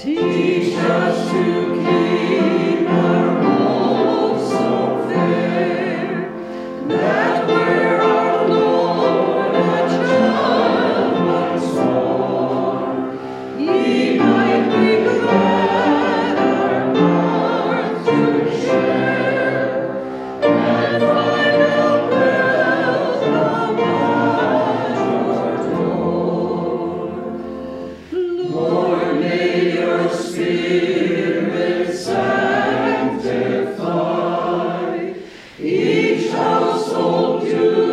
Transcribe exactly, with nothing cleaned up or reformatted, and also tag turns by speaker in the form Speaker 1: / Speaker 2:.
Speaker 1: Teach us to keep our roads so fair, that where our Lord a child once born, He might be glad our hearts to share, and find out well the one your door. Lord, may your Spirit sanctify each household to